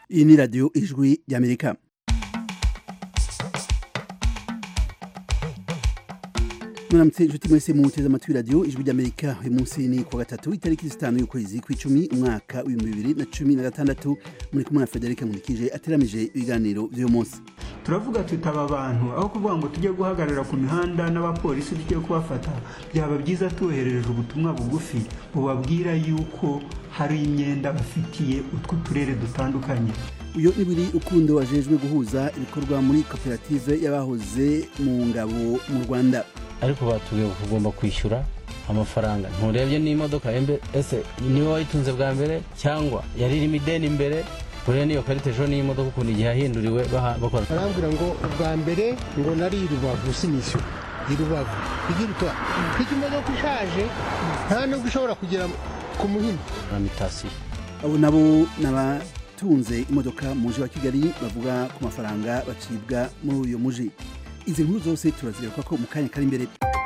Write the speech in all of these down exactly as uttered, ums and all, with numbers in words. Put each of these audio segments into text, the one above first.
Iyi ni radio Ijwi y'Amerika. Mwaramutse inshuti mwese muteze amatwi radio Ijwi y'Amerika. Uyu munsi ni kuwa gatatu itariki zitanu y'ukwezi kw'icumi umwaka w'ibihumbi bibiri na cumi na gatandatu. Muri kumwe na Frederic Munikije ateramije ibiganiro vy'uyu munsi. Turavuga tutaba abantu aho kuvuga ngo tujye guhagarara ku mihanda n'abapolisi tujye kubafata, byaba byiza tuherereje ubutumwa bugufi bubabwira yuko hari imyenda bafitiye utwo turere dutandukanye. Uyo nibiri ukundo wajejwe guhuza ibikorwa muri koperative y'abahoze mu ngabo mu Rwanda. Ariko batubwiye kugomba kwishyura amafaranga. Nturebye n'imodoka embe ese niwe wayitunze bwa mbere cyangwa yari iri mideni imbere. Kuri niyo karite jo n'imodoka ukuntu igihe ahinduriwe bakora. Arambwira ngo ubwa mbere ngo nari Rubavu sinisyo. Irubavu. Igirutwa. Kiki imodoka ishaje nta no gushobora kugera ku muhima. Amitasi. Abo nabo nabatunze imodoka mu mujyi wa Kigali bavuga ku mafaranga bacibwa muri uyo mujyi. Izi nkuru zose turazireka ko mu kanya kari imbere.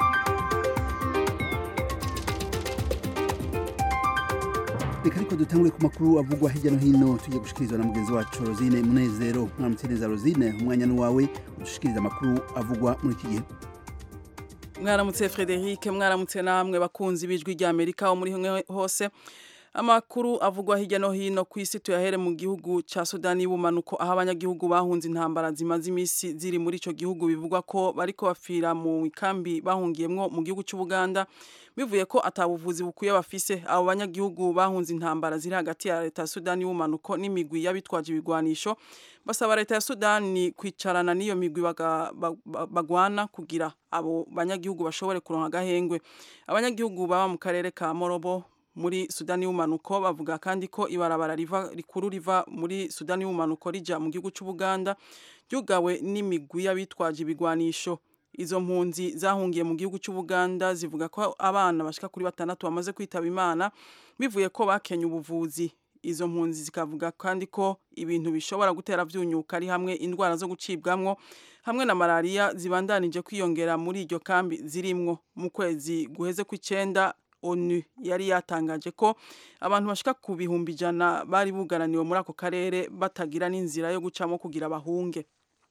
Reka ariko dutangure ku makuru avugwa hirya no hino tugiye gushikirizwa na mugenzi wacu Rosine Munezero. Mwaramutse neza Rosine, umwanya n'uwawe udushikiriza amakuru avugwa muri iki gihe. Mwaramutse Frederic, mwaramutse namwe bakunzi bijwi rya Amerika wo muri hose. Amakuru avugwa hirya no hino ku isi tuyahere mu gihugu ca Sudani y'ubumanuko aho abanyagihugu bahunze intambara zimaze imisi ziri muri ico gihugu bivugwa ko bariko bafira mu ikambi bahungiyemwo mu gihugu cy'u Buganda bivuye ko atabuvuzi bukuye bafise. Abo banyagihugu bahunze intambara ziri hagati ya leta ya Sudani y'ubumanuko n'imigwi y'abitwaje ibigwanisho basaba leta ya Sudani kwicarana n'iyo migwi bagwana kugira abo banyagihugu bashobore kuronka gahengwe. Abanyagihugu baba mu karere ka Morobo muri Sudani y'ubumanuko bavuga kandi ko ibarabara riva rikuru riva muri Sudani y'ubumanuko rija mu gihugu cy'u Buganda ryugawe n'imigwi y'abitwaje ibigwanisho. Izo mpunzi zahungiye mu gihugu cy'u Buganda zivuga ko abana bashika kuri batandatu bamaze kwitaba Imana bivuye ko bakenye ubuvuzi. Izo mpunzi zikavuga kandi ko ibintu bishobora gutera vyunyuka ari hamwe indwara zo gucibwamwo hamwe na malaria zibandanije kwiyongera muri iryo kambi zirimwo. Mu kwezi guheze kw'icenda ONU yari yatangaje ko abantu bashika ku bihumbi ijana bari bugaraniwe muri ako karere batagira n'inzira yo gucamo kugira bahunge.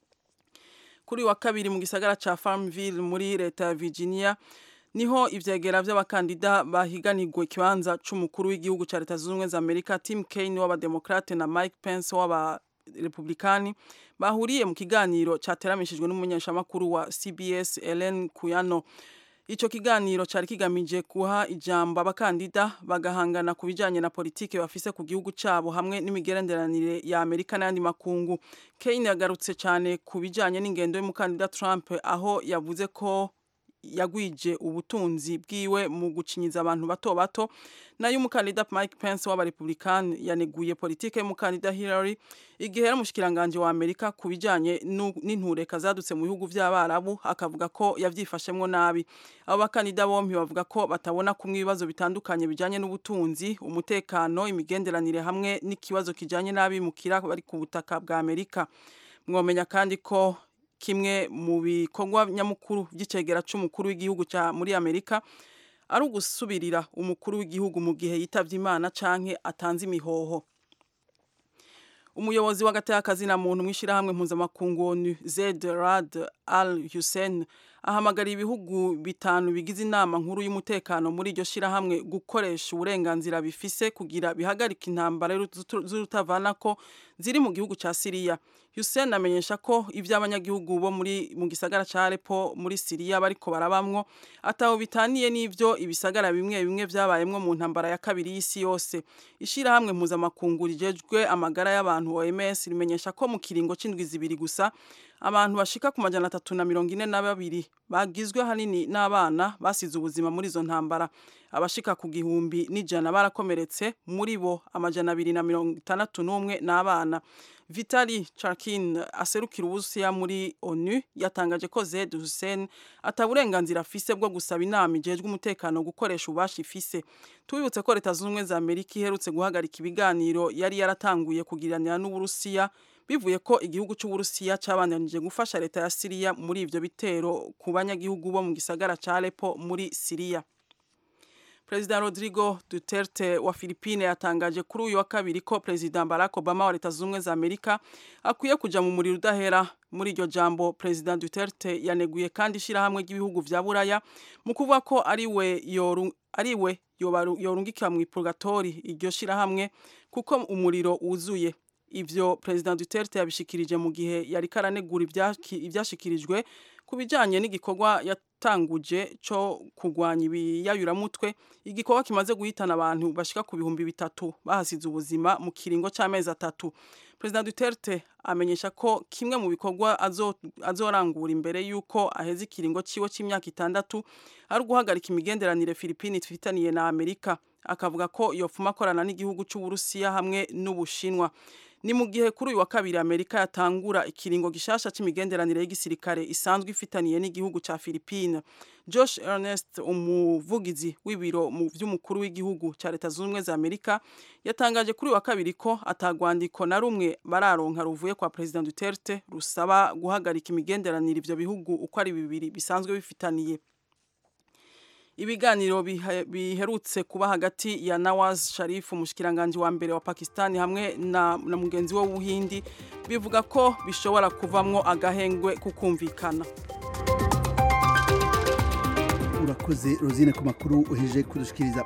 Kuri wa kabiri mu gisagara ca Farmville muri leta ya Virginia niho ivyegera vy'abakandida bahiganirwa ikibanza c'umukuru w'igihugu ca leta zunze ubumwe za Amerika Tim Kaine w'abademokrate na Mike Pence w'aba Republikani bahuriye mu kiganiro cateramishijwe n'umunyeshamakuru wa C B S Ellen Kuyano. Ico kiganiro cari kigamije kuha ijambo abakandida bagahangana ku bijanye na politike bafise ku gihugu cabo hamwe n'imigeranderanire ya Amerika n'andi makungu. Kaine yagarutse cyane ku bijanye n'ingendo y'umukandida Trump aho yavuze ko yagwije ubutunzi bwiwe mu gucinyiza abantu bato bato, nayo umukandida Mike Pence w'aba Republican yaneguye politike y'umukandida Hillary igihe yari umushikiranganje wa Amerika ku bijanye n'intureka zadutse mu bihugu vy'abarabu akavuga ko yavyifashemwo nabi. Abo bakandida bompi bavuga ko batabona kumwe ibibazo bitandukanye bijanye n'ubutunzi, umutekano, imigenderanire hamwe n'ikibazo kijanye nabi mukira bari ku butaka bwa Amerika. Mwomenya kandi ko kimwe mu bikorwa nyamukuru by'icegera c'umukuru w'igihugu ca muri Amerika ari ugusubirira umukuru w'igihugu mu gihe yitavye Imana canke atanze imihoho. Umuyobozi w'agatakazi na muntu mwishira hamwe mpuzamakungu ONU Zeid Rad Al Hussein ahamagara ibihugu bitanu bigize inama nkuru y'umutekano muri iryo shira hamwe gukoresha uburenganzira bifise kugira bihagarika intambara z'urutavanako ziri mu gihugu ca Syria. Hussein amenyesha ko ivy'abanyagihugu bo muri mu gisagara ca Aleppo muri Syria bariko barabamwo ataho bitaniye n'ivyo ibisagara bimwe bimwe vyabayemwo mu ntambara ya kabiri y'isi yose. Ishira hamwe mpuzamakungu rijejwe amagara y'abantu O M S rimenyesha ko mu kiringo c'indwi zibiri gusa abantu bashika ku majana atatu na mirongo ine na babiri bagizwe hanini n'abana basize ubuzima muri izo ntambara. Abashika ku gihumbi n'ijana barakomeretse, muri bo amajana abiri na mirongo itandatu n'umwe n'abana. Vitali Charkin aserukira Uburusiya muri ONU yatangaje ko Zeid Hussein ataburenganzira afise bwo gusaba inama ijejwe umutekano gukoresha ubashi ifise. Tubibutse ko leta zunze ubumwe za Amerika iherutse guhagarika ibiganiro yari yaratanguye kugiranira n'Uburusiya bivuye ko igihugu c'Uburusiya cabandanije gufasha leta ya Syria muri ivyo bitero ku banyagihugu bo mu gisagara ca Aleppo muri Syria. President Rodrigo Duterte wa Philippines yatangaje kuri uyu wa kabiri ko President Barack Obama wa Leta Zunze Ubumwe za Amerika akwiye kuja mu muriro udahera. Muri iryo jambo President Duterte yaneguye kandi ishirahamwe ry'ibihugu vya Buraya mu kuvuga ko ari we yoru ari we yorungikira mu purgatori iryo shirahamwe kuko umuriro wuzuye. Ivyo President Duterte yabishikirije mu gihe yari karanegura ivyashikirijwe kubijanye n'igikorwa yatanguje cyo kugwanya ibiyayuramutwe, igikorwa kimaze guhitana abantu bashika ku bihumbi bitatu bahasize ubuzima mu kiringo c'amezi atatu. President Duterte amenyesha ko kimwe mu bikorwa azorangura imbere yuko aheze ikiringo ciwe c'imyaka itandatu ari guhagarika imigenderanire Philippines ifitaniye na Amerika. Akavuga ko yofuma akorana n'igihugu c'u Burusiya hamwe n'Ubushinwa. Ni mu gihe kuri uyu wa kabiri Amerika yatangura ikiringo gishasha c'imigenderanire y'igisirikare isanzwe ifitaniye n'igihugu ca Philippines. Josh Earnest, umuvugizi w'ibiro mu vy'umukuru w'igihugu ca Leta Zunze Ubumwe za Amerika, yatangaje kuri uyu wa kabiri ko atagwandiko na rumwe bararonka ruvuye kwa President Duterte rusaba guhagarika imigenderanire ivyo bihugu uko ari bibiri bisanzwe bifitaniye. Ibiganiro biherutse kuba hagati ya Nawaz Sharif umushikiranganje wa mbere wa Pakistan hamwe na, na mugenzi we w'Ubuhindi bivuga ko bishobora kuvamwo agahengwe kukumvikana. Urakoze Rosine ku makuru uheje kudushikiriza.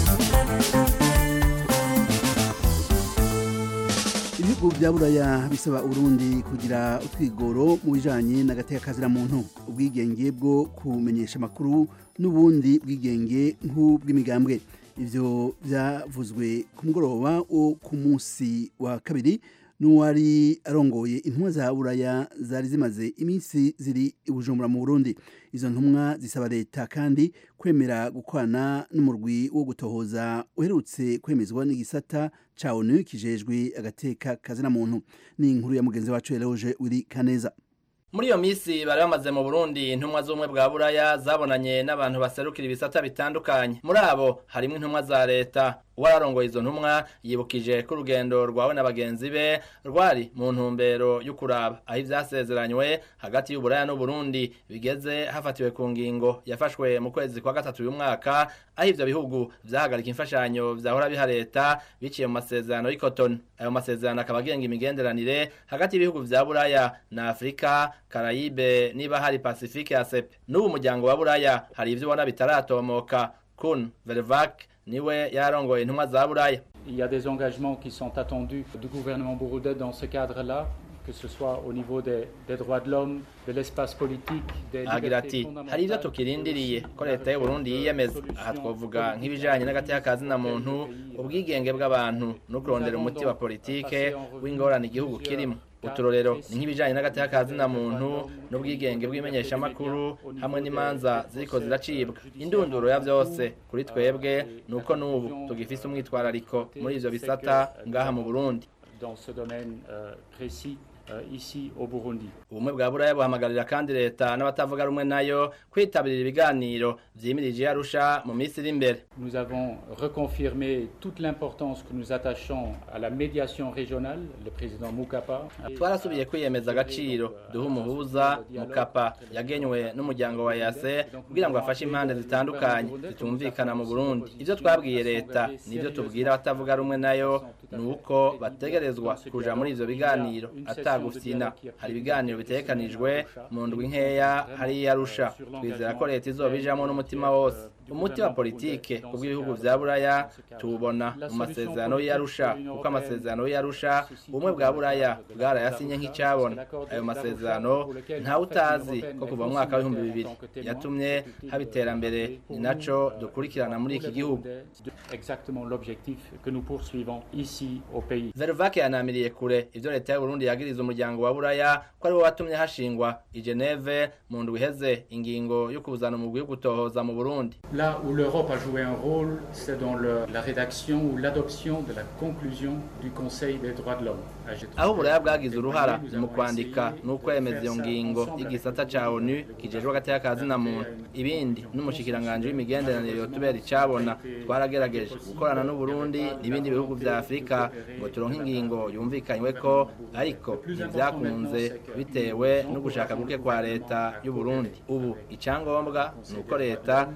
Ibihugu vya Buraya bisaba Urundi kugira utwigoro mu bijanye n'agateka kazira muntu, ubwigenge bwo kumenyesha makuru n'ubundi bwigenge nk'ubw'imigambwe. Ivyo vyavuzwe ku mugoroba wo ku munsi wa kabiri n'uwari arongoye intumwa za Buraya zari zimaze iminsi ziri i Bujumbura mu Burundi. Izo ntumwa zisaba leta kandi kwemera gukwana n'umurwi wo gutohoza uherutse kwemezwa n'igisata ca O N U kijejwe agateka kazina muntu. Ni inkuru ya mugenzi wacu Eloge Wiri Kaneza. Muri iyo misi bari bamaze mu Burundi intumwa z'umwe bwa Buraya zabonanye n'abantu baserukira ibisata bitandukanye. Muri abo harimo intumwa za leta. Uwararongoye izo ntumwa yibukije ko urugendo rwawe n'abagenzi be rwari mu ntumbero yo kuraba aho ivyasezeranywe hagati y'Uburaya n'u Burundi bigeze hafatiwe ku ngingo yafashwe mu kwezi kwa gatatu uyu mwaka aho ivyo bihugu vyahagarika imfashanyo vyahora biha leta biciye mu masezerano y'i Cotonou. Ayo masezerano akaba agenga imigenderanire hagati y'ibihugu vya Buraya na Afrika, Karayibe niba hari Pacifique ya C E P. N'ubu muryango wa Buraya hari ivyo ubona bitaratomoka. Kun Vervac niwe yarongoye intumwa za Buraya. Il y a des engagements qui sont attendus du gouvernement burundais dans ce cadre-là, que ce soit au niveau des, des droits de l'homme, de l'espace politique, des libertés fondamentales. Hari ivyo tukirindiriye ko leta y'u Burundi yiyemeza. Aha twovuga nk'ibijanye n'agateka kazina muntu, ubwigenge bw'abantu no kurondera umuti wa politike w'ingorane igihugu kirimo. Uturorero ni nk'ibijanye n'agateka kazina muntu n'ubwigenge bw'imenyesha makuru hamwe n'imanza ziriko ziracibwa. Indunduro ya vyose kuri twebwe nuko n'ubu tugifise umwitwarariko muri ivyo bisata ngaha mu Burundi. Dans ce domaine euh, précis Uh, ici au Burundi. Ubumwe bwa Buraya buhamagarira kandi leta n'abatavuga rumwe nayo kwitabirira ibiganiro vyimirije Arusha mu minsi iri imbere. Nous avons reconfirmé toute l'importance que nous attachons à la médiation régionale, le président Mukapa. Twarasubiye kwiyemeza agaciro duha umuhuza Mukapa yagenywe n'umuryango wa E A C kugira ngo afashe impande zitandukanye zitumvikana mu Burundi. Ivyo twabwiye leta nivyo tubwira abatavuga rumwe nayo nuko bategerezwa kuja muri ivyo biganiro ata gufina. Hari ibiganiro bitekanijwe mu ndwi nkeya hari Yarusha. Twizera ko leta izobijamo n'umutima wose. Umuti wa politike kubw'ibihugu vya Buraya tubona mu masezerano y'Arusha, kuko amasezerano y'Arusha ubumwe bwa Buraya bwarayasinye nk'icyabona. Ayo masezerano nta utazi ko kuva mu mwaka w'ibihumbi bibiri yatumye habiterambere, ni naco dukurikirana muri iki gihugu. Exactement l'objectif que nous poursuivons ici au pays. Vervac yanamiriye kure ivyo leta y'u Burundi yagiriza umuryango wa Buraya ko ari wo watumye hashingwa i Geneve mu ndwi iheze ingingo yo kuzana umugwi wo gutohoza mu Burundi. Là où l'Europe a joué un rôle, c'est dans le, la rédaction ou l'adoption de la conclusion du Conseil des droits de l'homme. Aho Buraya bwagize uruhara mu kwandika n'ukwemeza iyo ngingo y'igisata ca O N U kijejwe agateka kazina muntu. Ibindi n'umushikiranganje w'imigenderanire yotubera icabona. Twaragerageje gukorana n'u Burundi n'ibindi bihugu vya Afrika ngo turonke ingingo yumvikanywe ko, ariko ivyakunze bitewe no gushaka guke kwa leta y'u Burundi. Ubu icyangombwa nuko leta yokwe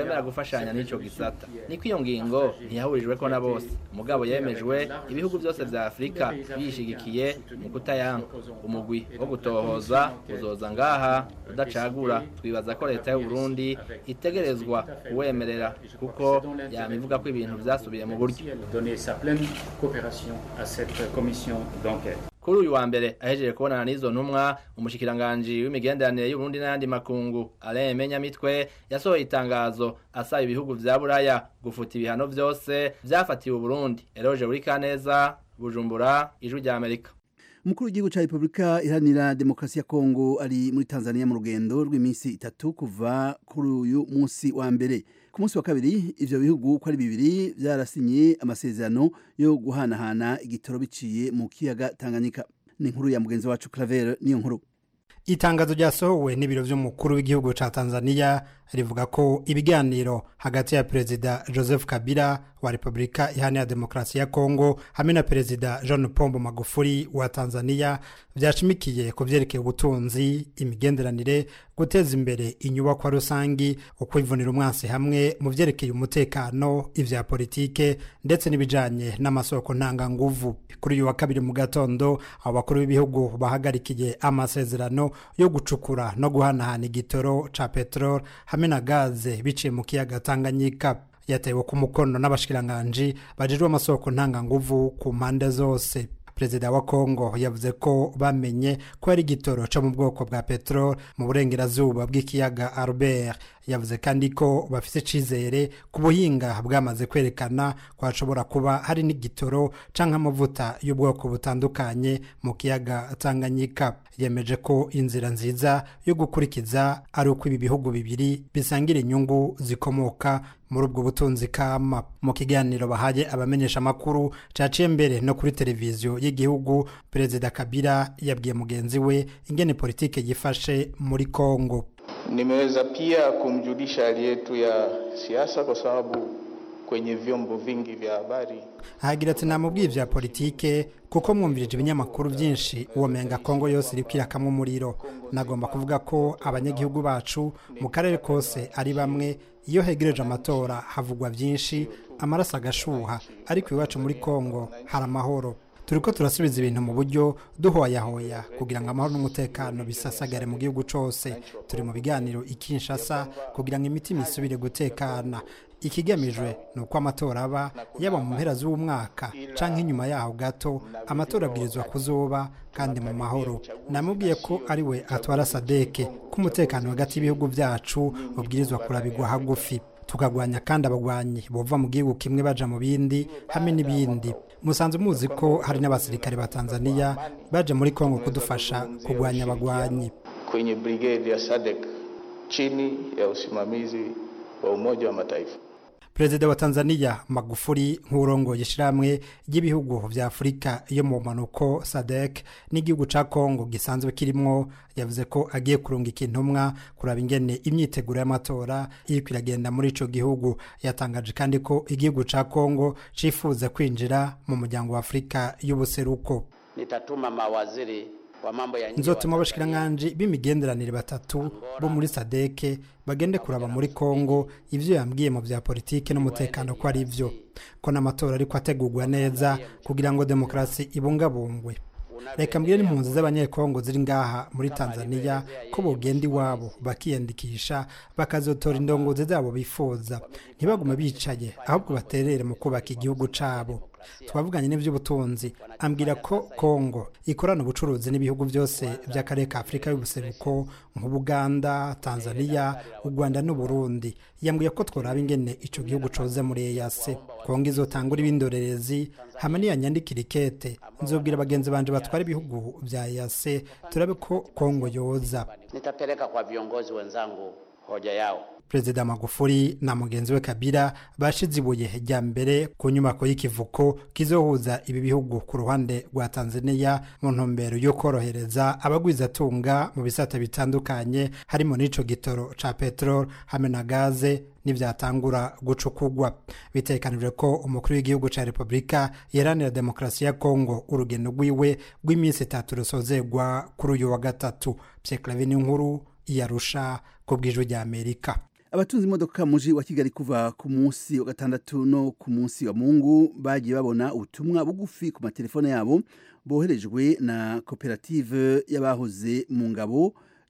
wemera gufashanya n'ico gisata. Niko iyo ngingo ntiyahurijweko na bose, mugabo yemejwe ibihugu byose vya Afrika biyishigikiye mu kutayanka. Umugwi wo gutohoza uzoza ngaha udacagura. Twibaza ko leta y'u Burundi itegerezwa kuwemerera kuko yamivuga ko ibintu vyasubiye mu buryo. Kuri uyu wa mbere ahejeje kubonana n'izo ntumwa, umushikiranganje w'imigenderanire y'u Burundi n'ayandi makungu Alain Menyamitwe yasohoye itangazo asaba ibihugu vya Buraya gufuta ibihano vyose vyafatiwe u Burundi. Eroje Burikaneza, Bujumbura, Ijwi rya Amerika. Umukuru w'igihugu ca Republika Iharanira Demokarasi ya Kongo ari muri Tanzania mu rugendo rw'iminsi itatu kuva kuri uyu munsi wa mbere. Ku munsi wa kabiri ivyo bihugu ko ari bibiri vyarasinye amasezerano yo guhanahana igitoro biciye mu kiyaga Tanganyika. Ni inkuru ya mugenzi wacu Claver niyo nkuru. Itangazo ryasohowe n'ibiro vy'umukuru w'igihugu ca Tanzania rivuga ko ibiganiro hagati ya Perezida Joseph Kabila wa Republika Iharanira Demokarasi ya Kongo hamwe na Perezida John Pombe Magufuli wa Tanzania vyashimikiye ku vyerekeye ubutunzi, imigenderanire, guteza imbere inyubakwa rusangi, ukwivunira umwansi hamwe mu vyerekeye umutekano, ivya politike ndetse n'ibijanye n'amasoko ntanga nguvu. Kuri uyu wa kabiri mu gatondo abakuru b'ibihugu bahagarikiye amasezerano yo gucukura no guhanahana igitoro ca petrol hamwe na gaze biciye mu kiyaga Tanganyika. Yatewe ku mukono n'abashikiranganje bajejwe amasoko ntanga nguvu ku mpande zose. Perezida wa Kongo yavuze ko bamenye ko ari igitoro cyo mu bwoko bwa petrol mu burengerazuba bw'ikiyaga Albert. Yavuze kandi ko bafise cizere ku buhinga bwamaze kwerekana ko hashobora kuba hari n'igitoro canke amavuta y'ubwoko butandukanye mu kiyaga Tanganyika. Yemeje ko inzira nziza yo gukurikiza ari uko ibi bihugu bibiri bisangira inyungu zikomoka muri ubwo butunzi kama. Mu kiganiro bahaye abamenyesha makuru caciye mbere no kuri televiziyo y'igihugu, Perezida Kabila yabwiye mugenzi we ingene politike yifashe muri Kongo. Nimeweza pia kumjulisha hali yetu ya siasa kwa sababu kwenye vyombo vingi vya habari. Hagira ati namubwiye vya politike kuko mwumvirije ibinyamakuru byinshi uwo menga Kongo yose iri kwirakamwe umuriro. Nagomba kuvuga ko abanyagihugu bacu mu karere kose ari bamwe, iyo hegereje amatora havugwa byinshi, amaraso agashuha, ariko iwacu muri Kongo hari amahoro. Turiko turasubiza ibintu mu buryo duhoyahoya kugira ngo amahoro n'umutekano bisasagare mu gihugu cose. Turi mu biganiro ikinshasa kugira ngo imitima isubire gutekana. Ikigamijwe nuko amatora aba yaba mu mpera z'umwaka canke inyuma yaho gato, amatora abwirizwa kuzoba kandi mu mahoro. Namubwiye ko ari we atwara Sadeke ko umutekano hagati y'ibihugu vyacu ubwirizwa kurabigwa hagufi, tukagwanya kandi abagwanyi bova mu gihugu kimwe baja mu bindi hamwe n'ibindi. Musanze muzi ko hari n'abasirikare ba Tanzania baje muri Kongo kudufasha kugwanya abagwanyi. Kwenye brigade ya Sadek chini ya usimamizi wa Umoja wa Mataifa. Perezida wa Tanzania Magufuli nk'urongo yishiramwe y'ibihugu vya Afrika yo mu manuko Sadek n'igihugu ca Kongo gisanzwe kirimwo, yavuze ko agiye kurungika intumwa kuraba ingene imyiteguro y'amatora iri kwiragenda muri ico gihugu. Yatangaje kandi ko igihugu ca Kongo cifuza kwinjira mu muryango wa Afrika y'ubuseruko. Nitatuma mawaziri Nzotuma abashikiranganje b'imigenderanire batatu bo muri Sadeke bagende kuraba muri Kongo ivyo yambwiye mu vya politike n'umutekano ko ari ivyo, ko n'amatora ariko ategurwa neza kugira ngo demokrasi ibungabungwe. Reka mbwire n'impunzi z'abanyekongo ziri ngaha muri Tanzania ko bogenda iwabo bakiyandikisha bakazotora indongozi zabo bifuza, ntibagume bicaye ahubwo baterere mu kubaka igihugu cabo. Twavuganye n'ivy'ubutunzi, ambwira ko Kongo ikorana ubucuruzi n'ibihugu byose by'akarere ka Afrika y'ubuseruko nk'Ubuganda, Tanzania, u Rwanda n'u Burundi. Yambwiye ko tworaba ingene ico gihugu coze muri E A C. Kongo izotangura ibindorerezi hamwe n'iyanyandikira ikete. Nzobwira bagenzi banje batwara ibihugu vya E A C turabe ko Kongo yoza. Nitapeleka kwa viongozi wenzangu hoja yao. Perezida Magufuli na mugenzi we Kabila bashize ibuye rya mbere ku nyubako y'ikivuko kizohuza ibi bihugu ku ruhande rwa Tanzania mu ntumbero yo korohereza abagwizatunga mu bisata bitandukanye harimo n'ico gitoro ca petrol hamwe na gaze n'ivyatangura gucukugwa. Bitekanijwe ko umukuru w'igihugu ca Republika Iharanira Demokarasi ya Kongo urugendo rwiwe rw'iminsi itatu rusozegwa kuri uyu wa gatatu. Pierre Claver nkuru yarusha ku bw'ijwi rya Amerika. abatunze imodoka muji wa Kigali kuva ku munsi wa gatandatu no ku munsi wa Mungu bagiye babona ubutumwa bugufi ku matelefone yabo boherejwe na koperative y'abahoze mu ngabo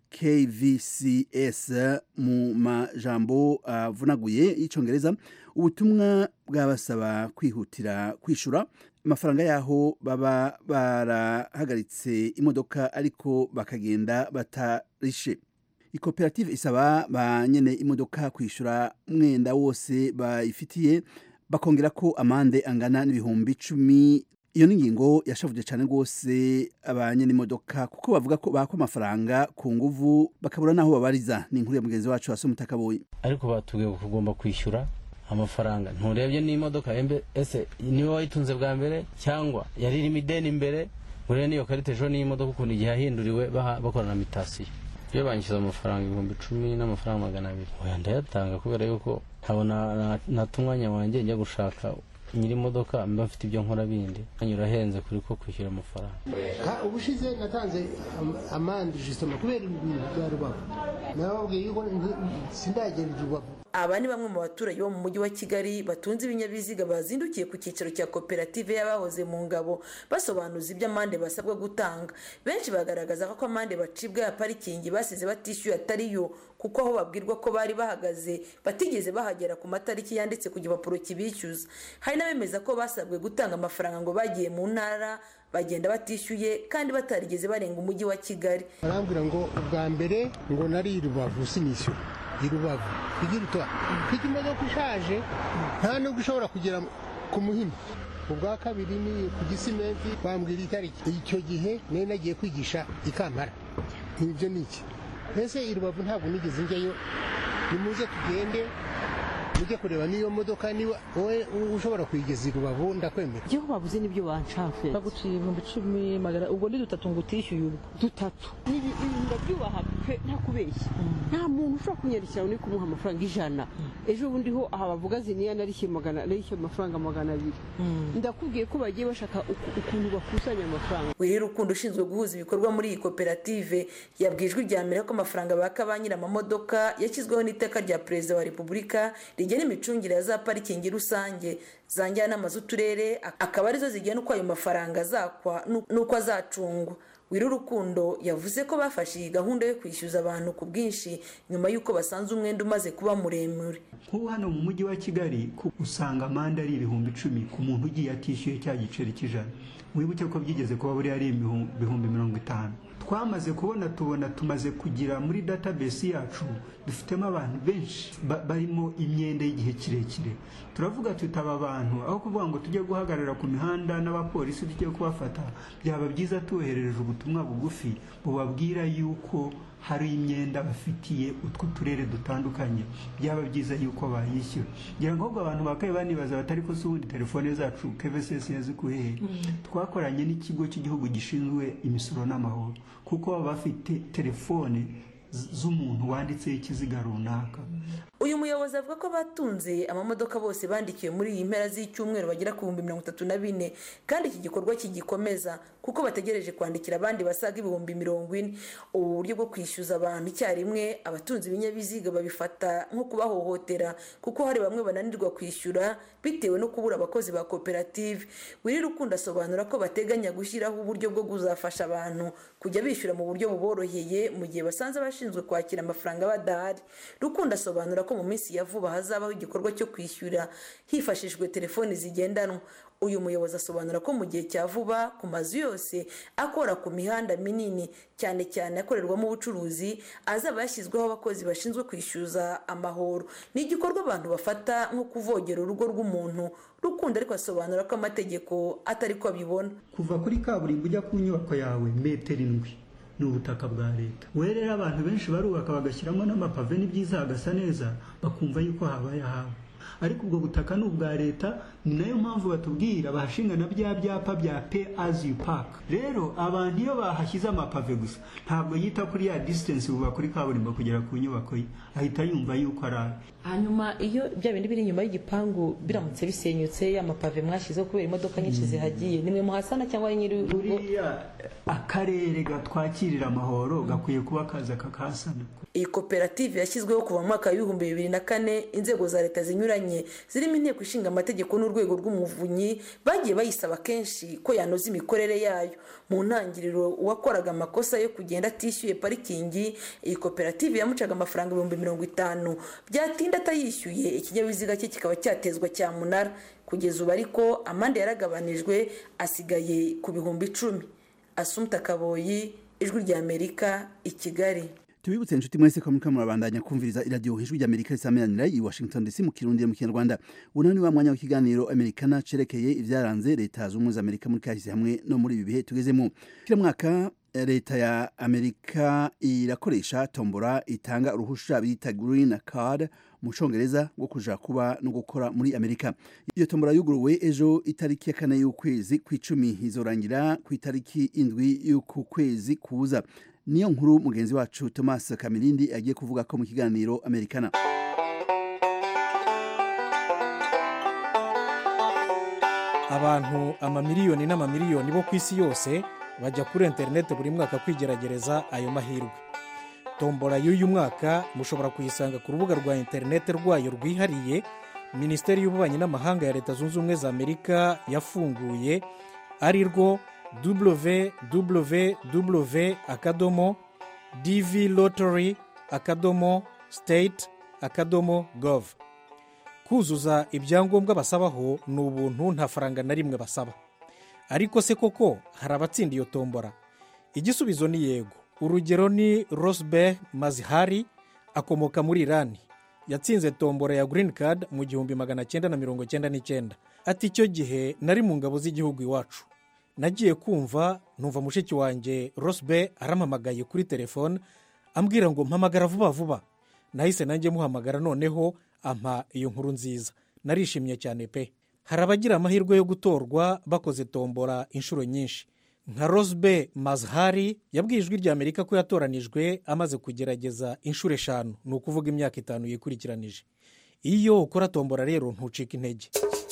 K V C S mu majambo avunaguye uh, y'icongereza. Ubutumwa bwabasaba kwihutira kwishura amafaranga yaho baba barahagaritse imodoka ariko bakagenda batarishe. Ikoperative isaba ba nyene imodoka kwishura mwenda wose bayifitiye bakongera ko amande angana n'ibihumbi icumi. Iyo ningingo yashavuje cyane rwose abanyene imodoka kuko bavuga ko bako amafaranga ku nguvu bakabura naho babariza. Ni inkuru ya mugenzi wacu Asomutaka Boy. Ariko batubwiye kugomba kwishyura amafaranga nturebye n'imodoka embe ese niwe wayitunze bwa mbere cyangwa yari iri mideni imbere muri niyo karite jo n'imodoka ukuntu igihe yahinduriwe bakorana mitasiyo. Iyo banyishyuza amafaranga ibihumbi icumi n'amafaranga magana abiri oya ndayatanga kubera yuko ntabona natumwanya wanjye njya gushaka nyiri imodoka mba mfite ibyo nkora bindi anyura henze kuri ko kwishyura amafaranga. Ubushize natanze amande justement kubera ibintu bya Rubavu nababwiye yuko sindagenda Rubavu. Aba ni bamwe mu baturage bo mu mujyi wa Kigali batunze ibinyabiziga bazindukiye ku cyicaro cya koperative y'abahoze mu ngabo basobanuza ibyo amande basabwa gutanga. Benshi bagaragaza ko amande bacibwa ya parikingi basize batishyuye atariyo kuko aho babwirwa ko bari bahagaze batigeze bahagera ku matariki yanditse ku gipapuro kibishyuza. Hari n'abemeza ko basabwe gutanga amafaranga ngo bagiye mu ntara bagenda batishyuye kandi batarigeze barenga umujyi wa Kigali. Barambwira ngo ubwa mbere ngo nari Rubavu sinishyura Rubavu igira utwa fite imodoka ishaje nta nubwo ushobora kugera ku Muhima. Ubwa kabiri ni ku Gisimenti bambwira itariki icyo gihe nari nagiye kwigisha Ikampara. Ibyo niki ese Rubavu ntabwo nigeze njyayo. Nimuze tugende mujye kureba niyo modoka ni wowe ushobora kuyigeza Rubavu ndakwemera. Giho babuze nibyo banshafe baguciye ibihumbi icumi magana ubwo ni dutatu ngo utishyuye ubwo dutatu nibi ndabyubaha pe ntakubeshya. Nta muntu ushobora kunyarikira uri kumuha amafaranga ijana ejo bundi ho aha bavuga ziniya narishyuye magana narishyuye amafaranga magana abiri. Ndakubwiye ko bagiye bashaka ukuntu bakusanya amafaranga. Wiri Rukundo ushinzwe guhuza ibikorwa muri iyi koperative yabwijwe rya mbere ko amafaranga baka banyira amamodoka yashyizweho n'iteka rya Perezida wa Repubulika rigena imicungire ya za parikingi rusange zanjyana amazu turere akaba arizo zigena uko ayo mafaranga zakwa nuko azacungwa. Wiri Rukundo yavuze ko bafashe iyi gahunda yo kwishyuza abantu ku bwinshi nyuma y'uko basanze umwenda umaze kuba muremure. Nk'ubu hano mu mujyi wa Kigali usanga amande ari ibihumbi icumi ku muntu ugiye atishyuye cya giceri cy'ijana. Mwibuke ko byigeze kuba buri ari ibihumbi mirongo itanu. Twamaze kubona tubona tumaze kugira muri database yacu dufitemo abantu benshi barimo imyenda y'igihe kirekire. Turavuga tutaba abantu aho kuvuga ngo tujye guhagarara ku mihanda n'abapolisi tujye kubafata byaba byiza tuherereje ubutumwa bugufi bubabwira yuko hari imyenda bafitiye utwo turere dutandukanye byaba byiza yuko bayishyura. Ngira ngo abantu bakaye banibaza batari ko subundi telefone zacu K V C S yazikuhehe. Twakoranye n'ikigo cy'igihugu gishinzwe imisoro n'amahoro kuko baba bafite telefone z'umuntu wanditseho ikiziga runaka. Uyu muyobozi avuga ko batunze amamodoka bose bandikiwe muri iyi mpera z'icyumweru bagera ku bihumbi mirongo itatu na bine kandi iki gikorwa kigikomeza kuko bategereje kwandikira abandi basaga ibihumbi mirongo ine. Ubu buryo bwo kwishyuza abantu icyarimwe abatunze ibinyabiziga babifata nko kubahohotera kuko hari bamwe bananirwa kwishyura bitewe no kubura abakozi ba koperative. Wiri Rukundo asobanura ko bateganya gushyiraho uburyo bwo kuzafasha abantu kujya bishyura mu buryo buboroheye mu gihe basanze abashinzwe kwakira amafaranga badahari. Rukundo asobanura ko mu minsi ya vuba hazabaho igikorwa cyo kwishyura hifashishijwe telefoni zigendanwa. Uyu muyobozi asobanura ko mu gihe cya vuba ku mazu yose akora ku mihanda minini cyane cyane akorerwamo ubucuruzi azaba yashyizweho abakozi bashinzwe kwishyuza amahoro. Ni igikorwa abantu bafata nko kuvogera urugo rw'umuntu. Rukundo ariko asobanura ko amategeko atari ko abibona. Kuva kuri kaburimbo ujya ku nyubako yawe metero indwi ni ubutaka bwa leta. Werera abantu benshi barubaka bagashyiramo n'amapave n'ibyiza hagasa neza bakumva yuko habaye habo. ariko ubwo butaka ni ubwa leta. Ni nayo mpamvu batubwira bahashinga na bya byapa bya pay as you park. Rero abantu iyo bahashyize amapave gusa ntabwo yita kuri ya distance buba kuri kaburimbo kugera ku nyubako ye, ahita yumva yuko ari. Hanyuma iyo bya bindi biri inyuma y'igipangu biramutse bisenyutse ya mapave mwashizeho kubera imodoka nyinshi zihagiye, nimwe muhasana cyangwa ari nyiri urugo? Akarere gatwakirira amahoro gakwiye kuba kaza kakasana. Iyi koperative yashyizweho kuva mu mwaka w'ibihumbi bibiri na kane. Inzego za leta zinyuranye zirimo inteko ishinga amategeko n'urwego rw'umuvunyi bagiye bayisaba kenshi ko yanoza imikorere yayo. Mu ntangiriro uwakoraga amakosa yo kugenda atishyuye parikingi, iyi koperative yamucaga amafaranga ibihumbi mirongo itanu. Byatinda atayishyuye ikinyabiziga cye kikaba cyatezwa cyamunara. Kugeza ubu ariko amande yaragabanijwe asigaye ku bihumbi icumi. Asumta Kaboyi, Ijwi rya Amerika, i Kigali. Tubibutse inshuti mwese ko muriko murabandanya kumviriza iradiyo Ijwi rya Amerika risameranira i Washington D C mu Kirundi mu Kinyarwanda. Unani wa mwanya w'ikiganiro Americana cerekeye ivyaranze leta z'umwe za Amerika muri kahise hamwe no muri ibi bihe tugezemo. Kila mwaka leta ya Amerika irakoresha tombora itanga uruhusha bita green card mu Congereza rwo kuja kuba no gukora muri Amerika. Iyo tombora yuguruwe ejo itariki ya kane y'ukwezi kw'icumi, izorangira ku itariki indwi y'uku kwezi kuza. Niyo nkuru mugenzi wacu Thomas Kamilindi agiye kuvuga ko mu kiganiro Americana. Abantu amamiliyoni n'amamiliyoni bo ku isi yose bajya kuri internet buri mwaka kwigeragereza ayo mahirwe. Tombora y'uyu mwaka mushobora kuyisanga ku rubuga rwa internet rwayo rwihariye Minisiteri y'Ububanyi n'Amahanga ya Leta Zunze Ubumwe za Amerika yafunguye, ari rwo w w w akadomo d v lottery akadomo state akadomo gov. Kuzuza ibyangombwa basabaho ni ubuntu, nta faranga na rimwe basaba. Ariko se koko hari abatsinda iyo tombora? Igisubizo ni yego. Urugero ni Rosbeh Mazhari, akomoka muri Irani. Yatsinze tombora ya green card mu gihumbi magana cyenda na mirongo cyenda n'icyenda. Ati icyo gihe nari mu ngabo z'igihugu iwacu. Nagiye kumva numva mushiki wanjye Rosbeh arampamagaye kuri telefone ambwira ngo mpamagara vuba vuba. Nahise nanjye muhamagara, noneho ampa iyo nkuru nziza. Narishimye cyane pe. Hari abagira amahirwe yo gutorwa bakoze tombora inshuro nyinshi. Nka Rosbeh Mazhari yabwiye Ijwi rya Amerika ko yatoranijwe amaze kugerageza inshuro eshanu, ni ukuvuga imyaka itanu yikurikiranije. Iyo ukora tombora rero ntucika intege.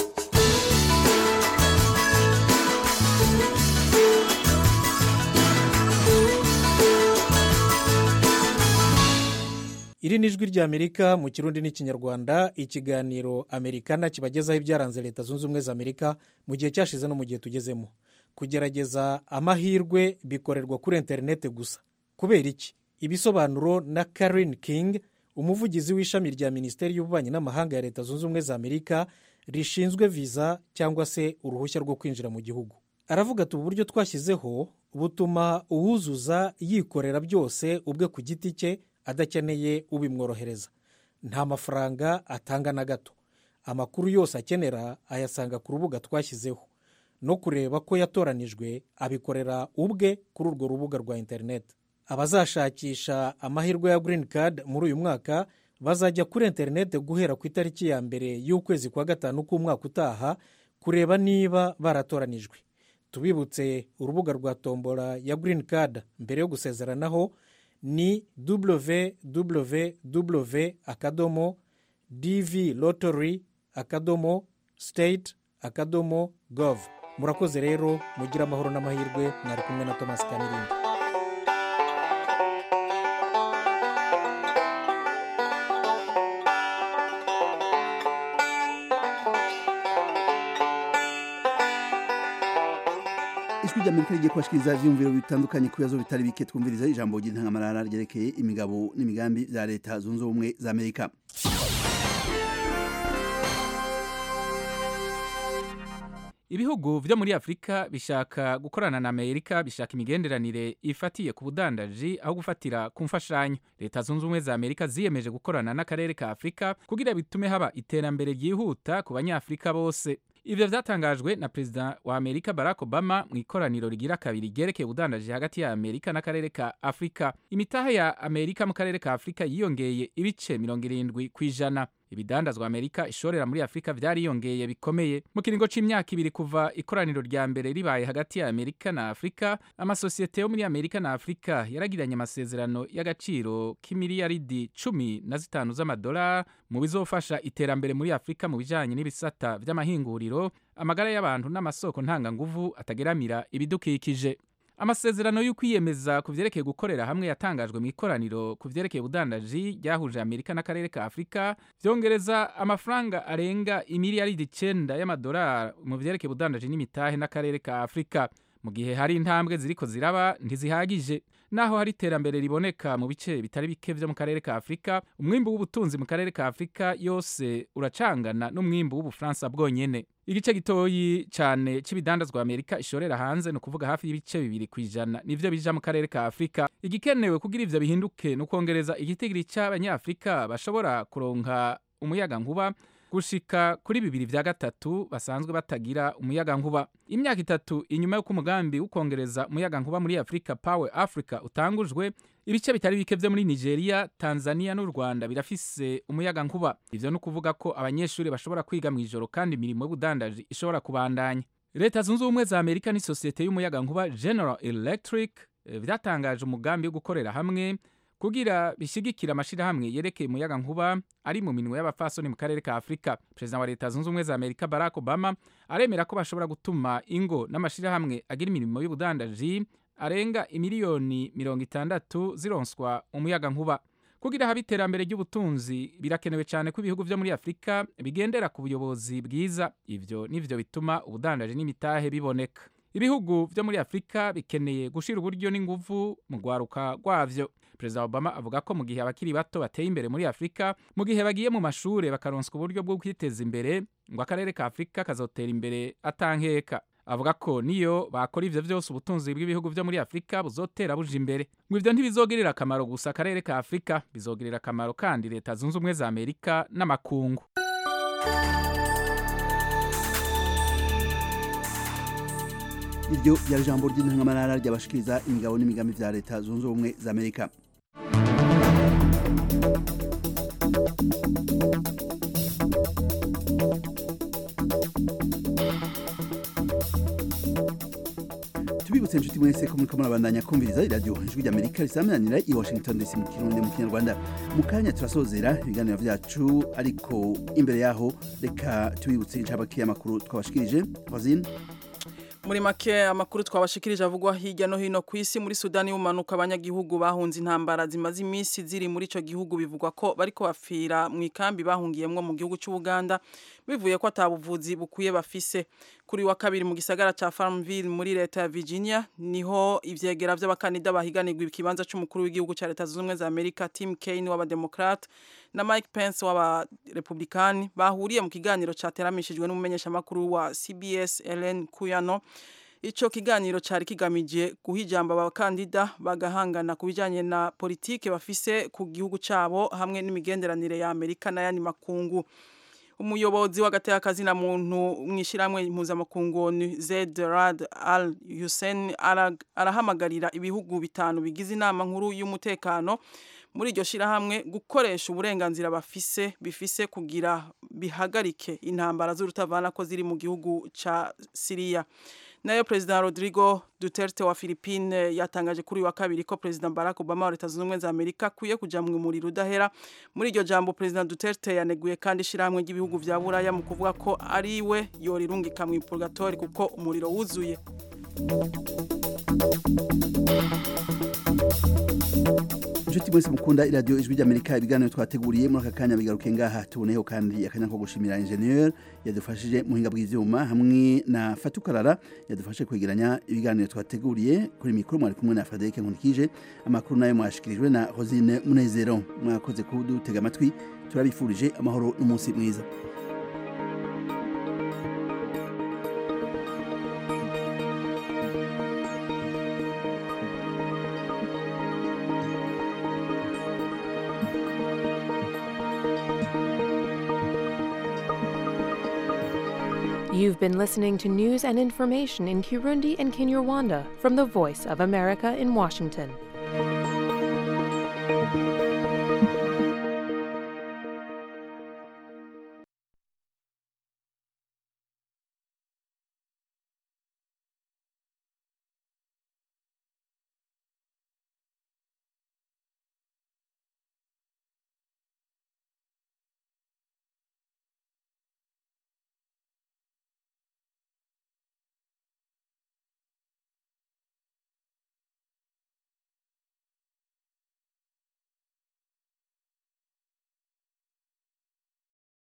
Iri ni Ijwi rya Amerika mu Kirundi n'Ikinyarwanda, ikiganiro Americana kibagezaho ibyaranze Leta Zunze Ubumwe za Amerika mu gihe cyashize no mu gihe tugezemo. Kugerageza amahirwe bikorerwa kuri internet gusa. Kubera iki? Ibisobanuro na Karen King, umuvugizi w'ishami rya Minisiteri y'Ububanyi n'Amahanga ya Leta Zunze Ubumwe za Amerika rishinzwe visa cyangwa se uruhushya rwo kwinjira mu gihugu. Aravuga ati ubu buryo twashyizeho butuma uwuzuza yikorera byose ubwe ku giti cye adakeneye ubimworohereza. Nta mafaranga atanga na gato. Amakuru yose akenera ayasanga ku rubuga twashyizeho. No kureba ko yatoranijwe abikorera ubwe kuri urwo rubuga rwa internet. Abazashakisha amahirwe ya green card muri uyu mwaka bazajya kuri internet guhera ku itariki ya mbere y'ukwezi kwa gatanu k'umwaka utaha kureba niba baratoranijwe. Tubibutse urubuga rwa tombora ya green card mbere yo gusezeranaho ni w w w akadomo d v lottery akadomo state akadomo gov. Murakoze rero, mugira amahoro n'amahirwe. Mwari kumwe na Thomas Kamilindi. Ijwi rya Amerika rigiye kubashikiriza ivyumviro bitandukanye ku bibazo bitari bike. Twumviriza ijambo ry'intangamarara ryerekeye imigabo n'imigambi za Leta Zunze Ubumwe za Amerika. Ibihugu vyo muri Afrika bishaka gukorana na Amerika, bishaka imigenderanire ifatiye ku budandaji aho gufatira ku mfashanyo. Leta Zunze Ubumwe za Amerika ziyemeje gukorana n'akarere ka Afrika kugira bitume haba iterambere ryihuta ku banyafrika bose. Ivyo vyatangajwe na Perezida wa Amerika Barack Obama mu ikoraniro rigira kabiri ryerekeye ubudandaji hagati ya Amerika n'akarere ka Afrika. Imitahe ya Amerika mu karere ka Afrika yiyongeye ibice mirongo irindwi kw'ijana. ibidandazwa Amerika ishorera muri Afrika vyariyongeye bikomeye mu kiringo c'imyaka ibiri kuva ikoraniro rya mbere ribaye hagati ya Amerika na Afrika. Amasosiyete yo muri Amerika na Afrika yaragiranye amasezerano y'agaciro k'imiliyaridi cumi na zitanu z'amadolari mu bizofasha iterambere muri Afrika mu bijanye n'ibisata vy'amahinguriro, amagara y'abantu n'amasoko ntanganguvu atageramira ibidukikije. Amasezerano y'ukwiyemeza ku vyerekeye gukorera hamwe yatangajwe mu ikoraniro ku vyerekeye ubudandaji ryahuje Amerika n'akarere ka Afrika, vyongereza amafaranga arenga imiliyaridi icenda y'amadolari mu vyerekeye ubudandaji n'imitahe n'akarere ka Afrika. Mu gihe hari intambwe ziriko ziraba ntizihagije, naho hari iterambere riboneka mu bice bitari bike vyo mu karere ka Afrika, umwimbu w'ubutunzi mu karere ka Afrika yose uracangana n'umwimbu w'Ubufaransa bwonyene. Igice gitoyi cyane c'ibidandazwa Amerika ishorera hanze no kuvuga hafi y'ibice bibiri kwijana nivyo bija mu karere ka Afrika. Igikenewe kugira ivyo bihinduke no kongereza igitigiri c'abanyafrika bashobora kuronka umuyaga nkuba gushika kuri bibiri vya gatatu basanzwe batagira umuyaga nkuba. Imyaka itatu inyuma yo kumugambi ukongereza umuyaga nkuba muri Africa Power Africa utangujwe, ibice bitari bike vyo muri Nigeria, Tanzania n'u Rwanda birafise umuyaga nkuba. Ivyo no kuvuga ko abanyeshuri bashobora kwiga mu ijoro kandi imirimo y'ubudandaji ishobora kubandanya. Leta zunze ubumwe za Amerika ni sosiyete y'umuyaga nkuba General Electric vyatangaje umugambi wo gukorera hamwe kugira bishigikira amashirahamwe yerekeye umuyaga nkuba ari mu minwe y'abafasoni mu karere ka Afrika. President wa Leta zunze ubumwe za Amerika Barack Obama aremera ko bashobora gutuma ingo n'amashirahamwe agira imirimo y'ubudandaji arenga imiliyoni mirongo itandatu zironswa umuyaga nkuba. Kugira haba iterambere ry'ubutunzi birakenewe cyane ko ibihugu vyo muri Afrika bigendera ku buyobozi bwiza. Ivyo nivyo bituma ubudandaji n'imitahe biboneka. Ibihugu vyo muri Afrika bikeneye gushira uburyo n'inguvu mu gwaruka gwavyo. President Obama avuga ko mu gihe abakiri bato bateye imbere muri Afrika, mu gihe bagiye mu mashure bakaronswa uburyo bwo kwiteza imbere, ngo akarere ka Afrika kazotera imbere atankeka. Avuga ko niyo bakora ivyo vyose ubutunzi bw'ibihugu vyo muri Afrika buzotera buje imbere. Ngo ivyo ntibizogirira akamaro gusa akarere ka Afrika, bizogirira akamaro kandi Leta zunze ubumwe za Amerika n'amakungu. Iryo ryari jambo ry'intangamarara ryabashikiriza imigabo n'imigambi vya Leta zunze ubumwe za Amerika. Tubibutse inshuti mwese ko muriko murabandanya kumviriza iradiyo Ijwi ry'Amerika risamanira i Washington D C mu Kirundi mu Kinyarwanda. Mu kanya turasozera ibiganiro vyacu, ariko imbere yaho reka tubibutse incabaki y'amakuru twabashikirije. Rosine. Muri make amakuru twabashikirije avugwa hirya no hino ku isi. Muri Sudani y'umanuka abanyagihugu bahunze intambara zimaze imisi ziri muri ico gihugu bivugwa ko bariko bafira mu ikambi bahungiyemwo mu gihugu cy'u Uganda, bivuye ko atabuvuzi bukuye bafise. Kuri wa kabiri mu gisagara ca Farmville muri leta ya Virginia niho ivyegera vy'abakandida bahiganirwa ikibanza c'umukuru w'igihugu ca Leta zunze ubumwe za Amerika Tim Kaine w'abademokrate na Mike Pence w'abarepublikani bahuriye mu kiganiro cateramishijwe n'umumenyesha makuru wa C B S Ellen Kuyano. Ico kiganiro cari kigamije guhijamba abakandida bagahangana kubijanye na politike bafise ku gihugu cabo hamwe n'imigenderanire ya Amerika n'ayandi makungu. Umuyobozi w'agatekazi na muntu mwishiramwe mpuzamakungu Zeid Rad Al Hussein arahamagarira ibihugu bitanu bigize inama nkuru y'umutekano muri iryo shirahamwe gukoresha uburenganzira bafise bifise kugira bihagarike intambara z'urutavana ko ziri mu gihugu ca Syria. Nayo President Rodrigo Duterte wa Philippines yatangaje kuri wa kabiri ko President Barack Obama wa Leta zunze ubumwe za Amerika kuye kuja mu muriro udahera. Muri iryo jambo President Duterte yaneguye kandi shirahamwe ry'ibihugu vya Buraya mu kuvuga ko ari we yorirungika mu purgatori kuko umuriro wuzuye. Inshuti mwese mukunda iradiyo Ijwi ry'Amerika, ibiganiro twateguriye muri aka kanya bigaruke ngaha. Tuboneyeho kandi akanya ko gushimira ingenieur yadufashije muhinga bw'ivyuma hamwe na Fatukarara yadufashe kwegeranya ibiganiro twateguriye. Kuri mikoro mwari kumwe na Frederic Nkulikije, amakuru nayo mwashikirijwe na Rosine Munezero. Mwakoze kudutega amatwi, turabifurije amahoro n'umunsi mwiza. You've been listening to news and information in Kirundi and Kinyarwanda from the Voice of America in Washington.